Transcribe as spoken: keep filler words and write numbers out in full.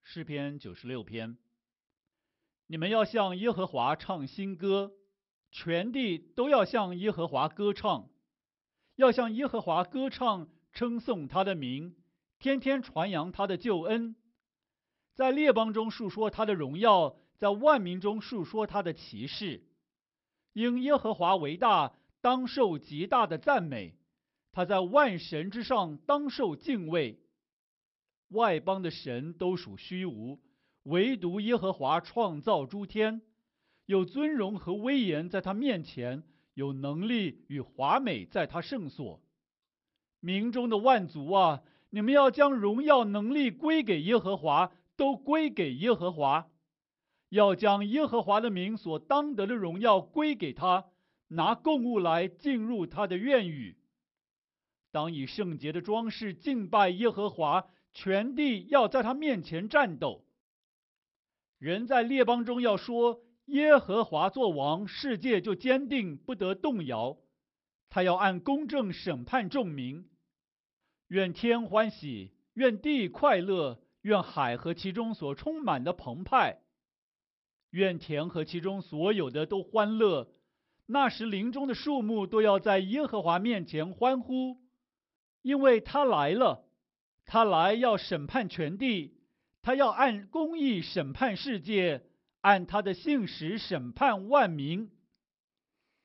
诗篇九十六篇。你们要向耶和华唱新歌，全地都要向耶和华歌唱，要向耶和华歌唱，称颂他的名，天天传扬他的救恩，在列邦中述说他的荣耀，在万民中述说他的奇事。因耶和华为大，当受极大的赞美，他在万神之上，当受敬畏。外邦的神都属虚无，唯独耶和华创造诸天，有尊荣和威严在他面前，有能力与华美在他圣所。民中的万族啊，你们要将荣耀能力归给耶和华，都归给耶和华，要将耶和华的名所当得的荣耀归给他，拿供物来进入他的院宇。当以圣洁的装饰敬拜耶和华，全地要在他面前战斗。人在列邦中要说，耶和华作王，世界就坚定，不得动摇。他要按公正审判众民。愿天欢喜，愿地快乐，愿海和其中所充满的澎湃，愿田和其中所有的都欢乐。那时林中的树木都要在耶和华面前欢呼，因为他来了。他来要审判全地，他要按公义审判世界，按他的信实审判万民。